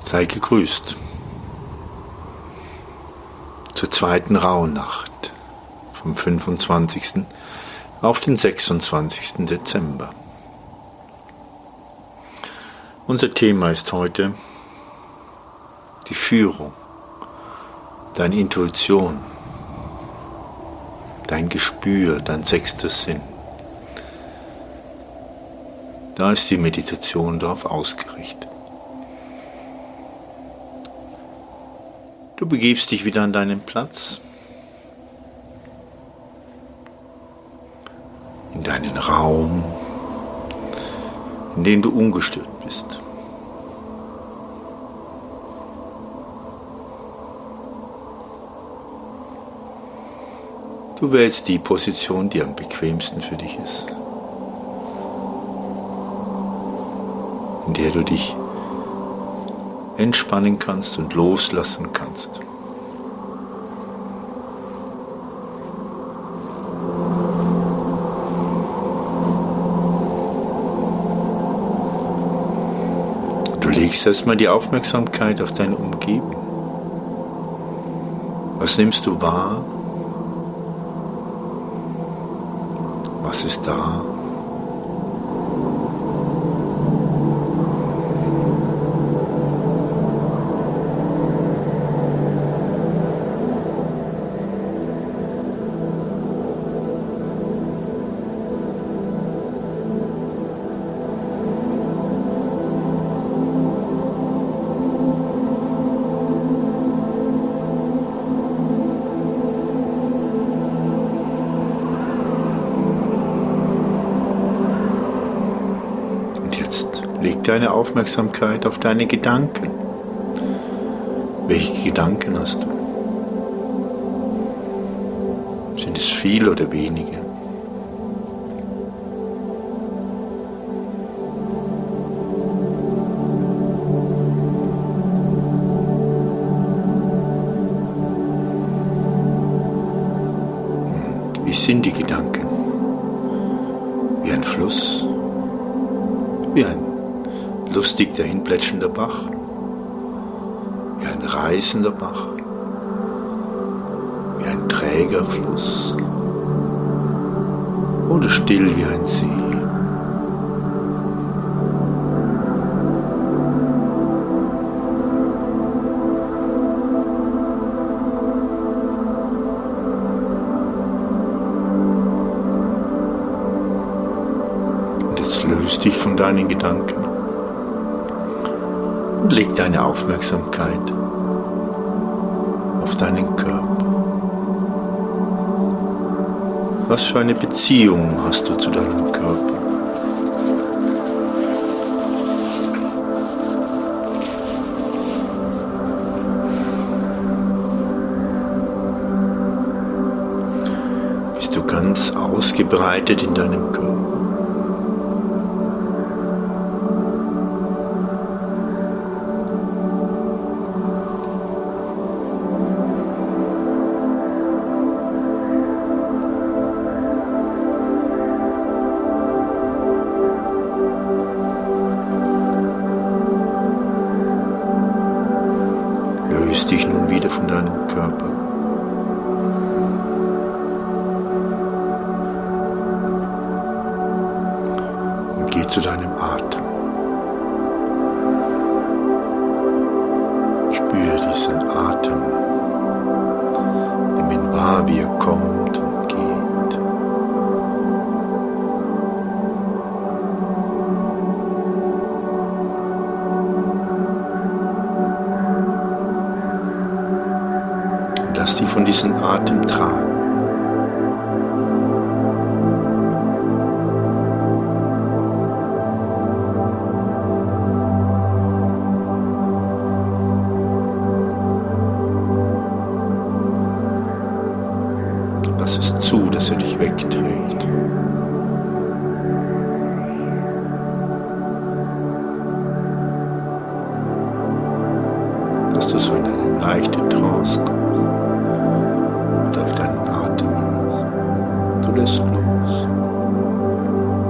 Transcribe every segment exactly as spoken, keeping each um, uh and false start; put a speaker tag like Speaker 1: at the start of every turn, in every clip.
Speaker 1: Sei gegrüßt zur zweiten Rauhnacht vom fünfundzwanzigsten auf den sechsundzwanzigsten Dezember. Unser Thema ist heute die Führung, deine Intuition, dein Gespür, dein sechster Sinn. Da ist die Meditation darauf ausgerichtet. Du begibst dich wieder an deinen Platz, in deinen Raum, in dem du ungestört bist. Du wählst die Position, die am bequemsten für dich ist, in der du dich entspannen kannst und loslassen kannst. Du legst erstmal die Aufmerksamkeit auf deine Umgebung. Was nimmst du wahr? Was ist da? Leg deine Aufmerksamkeit auf deine Gedanken. Welche Gedanken hast du? Sind es viele oder wenige? Und wie sind die Gedanken? Wie ein Fluss? Wie ein lustig dahinplätschender Bach, wie ein reißender Bach, wie ein träger Fluss oder still wie ein See. Und jetzt löst dich von deinen Gedanken. Und leg deine Aufmerksamkeit auf deinen Körper. Was für eine Beziehung hast du zu deinem Körper? Bist du ganz ausgebreitet in deinem Körper? Dich nun wieder von deinem Körper. Und geh zu deinem Atem. Spüre diesen Atem. Nimm ihn wahr, wie er kommt und geht. Lass dich von diesem Atem tragen. Lass es zu, dass er dich wegträgt. Dass du so in eine leichte Trance kommst. Auf deinen Atem los. Du lässt los.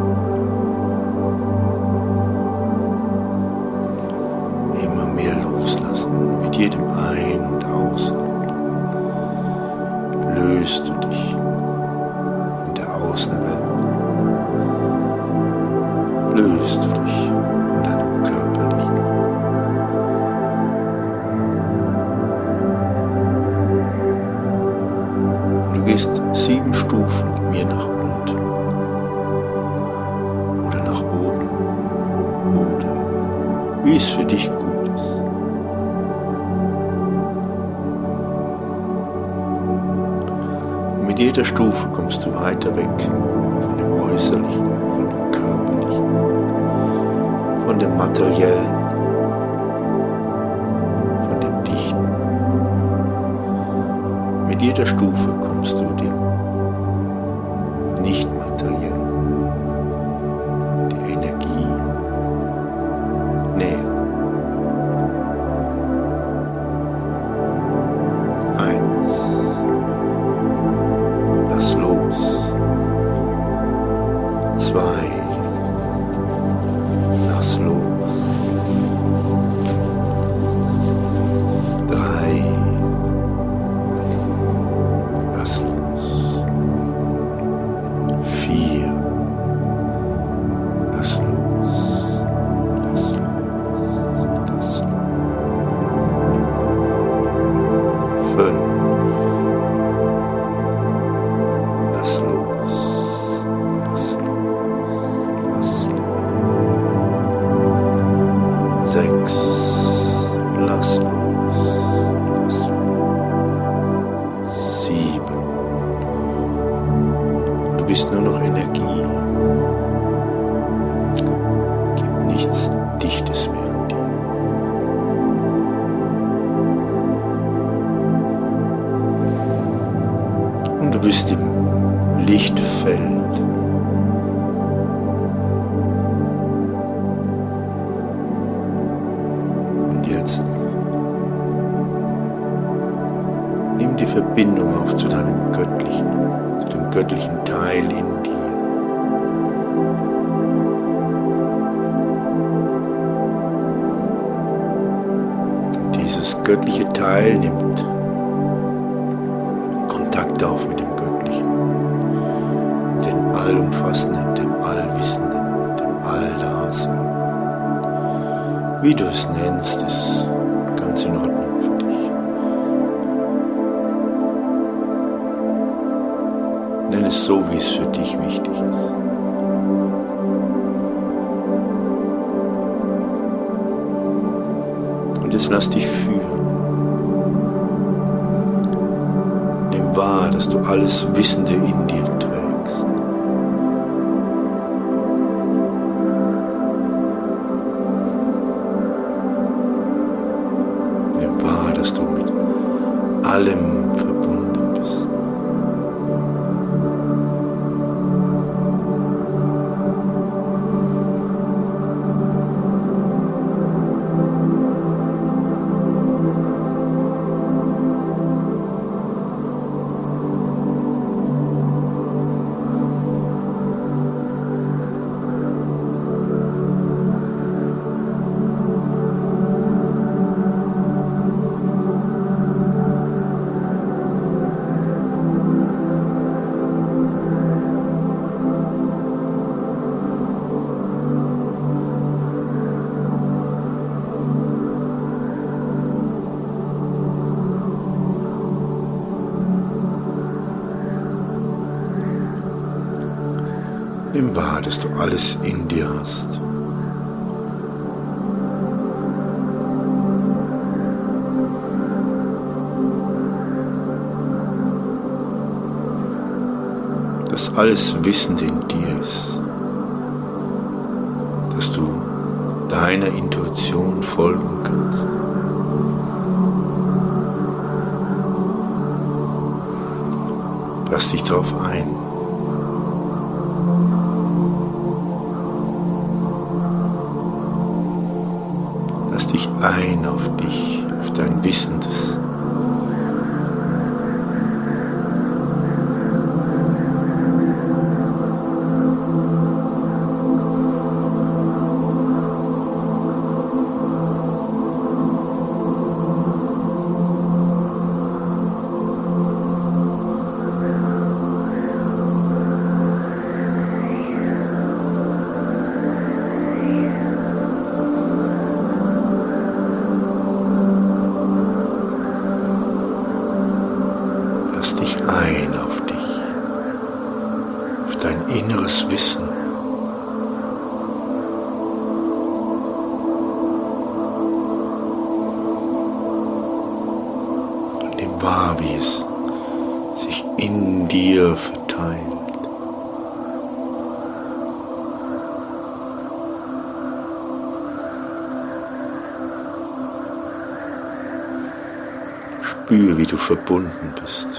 Speaker 1: Immer mehr los. jedem Ein- und Ausatmen löst du dich von der Außenwelt, löst du dich von deinem Körperlichen. Und du gehst sieben Stufen mit mir nach unten oder nach oben oder wie es für dich gut ist. Und mit jeder Stufe kommst du weiter weg von dem Äußerlichen, von dem Körperlichen, von dem Materiellen, von dem Dichten. Mit jeder Stufe kommst du dem Nicht-Materiellen, der Energie näher. Eins. Lass los. Zwei. Lass los. Drei. Lass los. Vier. Lass los. Lass los. Lass los. Fünf. Lass los. Lass los. Lass los. Sechs. Lass los. Lass los. Sieben. Du bist nur noch Energie. Es gibt nichts Dichtes mehr an dir. Und du bist im Lichtfeld. Und jetzt nimm die Verbindung auf zu deinem Göttlichen, zu dem göttlichen Teil in dir. Und dieses göttliche Teil nimmt Kontakt auf mit dem Göttlichen, dem Allumfassenden, dem Allwissenden, dem Alldasein. Wie du es nennst, ist ganz in Ordnung für dich. Nenn es so, wie es für dich wichtig ist. Und jetzt lass dich führen. Nimm wahr, dass du alles Wissende in dir trägst. Nimm wahr, dass du mit allem verbunden bist. Nimm wahr, dass du alles in dir hast. Dass alles Wissende in dir ist. Dass du deiner Intuition folgen kannst. Lass dich darauf ein. Lass dich ein auf dich, auf dein Wissendes. wahr, wie es sich in dir verteilt. Spür, wie du verbunden bist.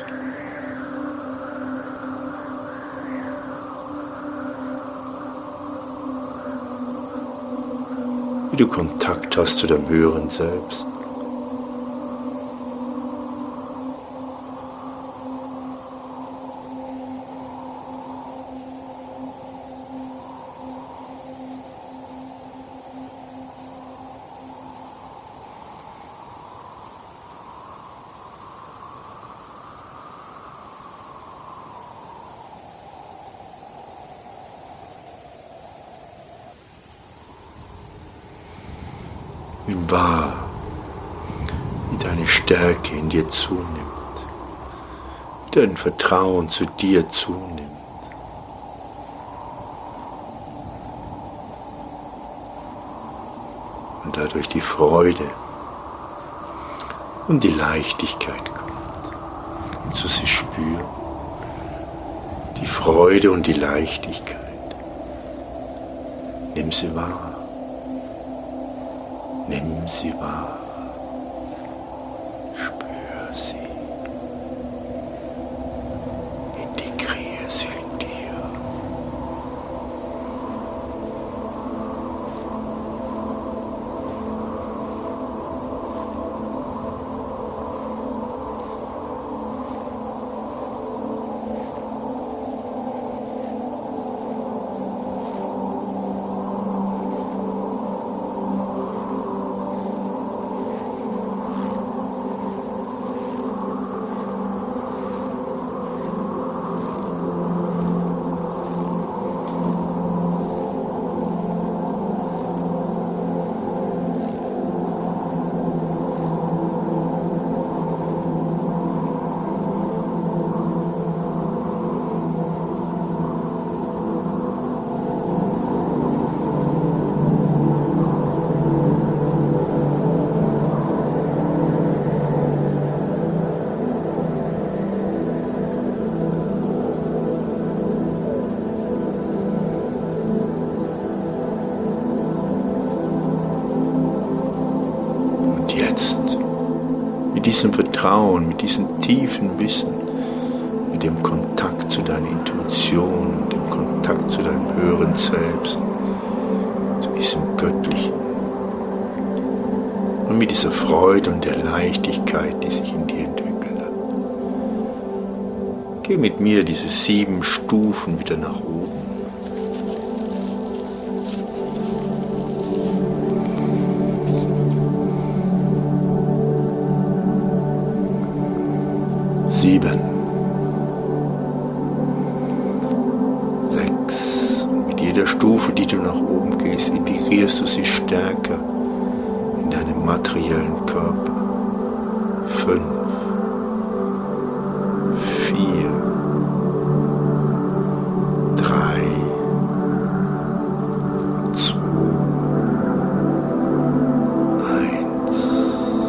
Speaker 1: Wie du Kontakt hast zu deinem höheren Selbst. Nimm wahr, wie deine Stärke in dir zunimmt, wie dein Vertrauen zu dir zunimmt. Und dadurch die Freude und die Leichtigkeit kommt. Kannst du sie spüren? Die Freude und die Leichtigkeit. Nimm sie wahr. Nimm sie wahr, spür sie, integriere sie in dir. Mit diesem Vertrauen, mit diesem tiefen Wissen, mit dem Kontakt zu deiner Intuition und dem Kontakt zu deinem höheren Selbst, zu diesem Göttlichen und mit dieser Freude und der Leichtigkeit, die sich in dir entwickelt hat. Geh mit mir diese sieben Stufen wieder nach oben. Sieben, sechs, und mit jeder Stufe, die du nach oben gehst, integrierst du sie stärker in deinen materiellen Körper. Fünf, vier, drei, zwei, eins.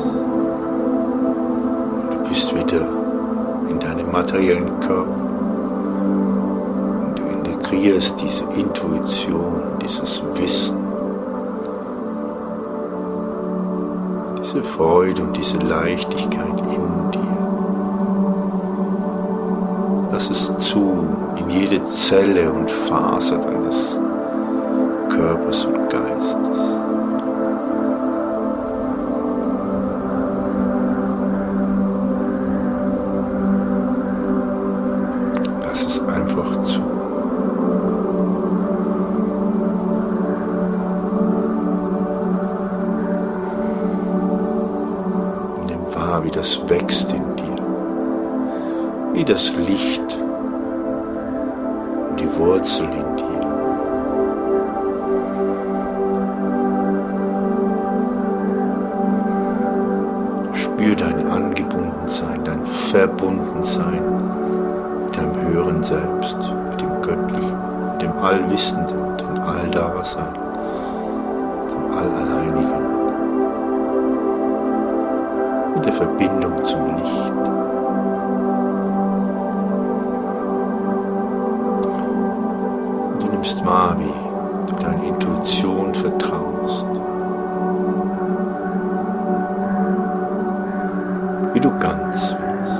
Speaker 1: Und du bist wieder in deinem materiellen Körper und du integrierst diese Intuition, dieses Wissen, diese Freude und diese Leichtigkeit in dir. Lass es zu in jede Zelle und Faser deines Körpers und Geistes. Einfach zu. Und nimm wahr, wie das wächst in dir, wie das Licht und die Wurzel in dir. Spür dein Angebundensein, dein Verbundensein mit deinem höheren Selbst, mit dem Göttlichen, mit dem Allwissenden, dem Alldasein, dem Alleinigen, mit der Verbindung zum Licht. nimmst wahr, wie du deiner Intuition vertraust, wie du ganz wirst.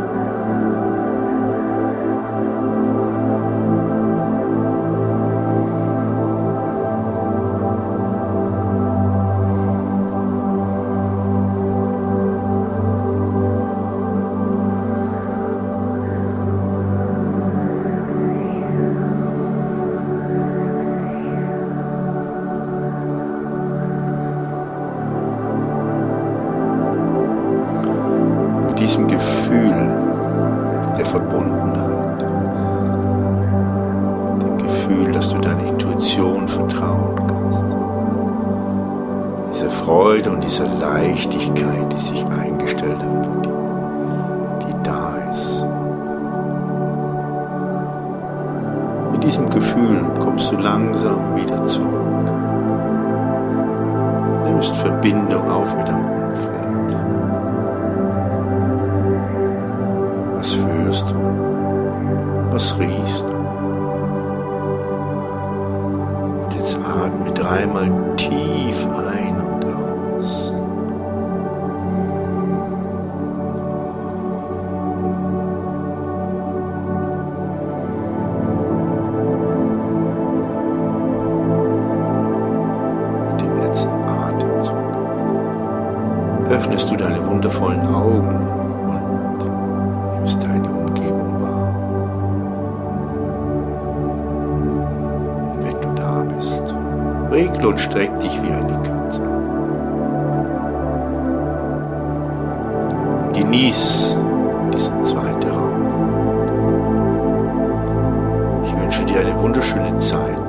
Speaker 1: Diesem Gefühl der Verbundenheit, dem Gefühl, dass du deiner Intuition vertrauen kannst, dieser Freude und dieser Leichtigkeit, die sich eingestellt hat, die, die da ist. Mit diesem Gefühl kommst du langsam wieder zurück, nimmst Verbindung auf mit deinem Umfeld. Was hörst du? Was riechst du? Und jetzt atme dreimal tief ein und aus. Mit dem letzten Atemzug öffnest du deine wundervollen Augen und nimmst deine Umgebung wahr. Und wenn du da bist, regle und streck dich wie eine Katze. Genieß diesen zweiten Raum. Ich wünsche dir eine wunderschöne Zeit.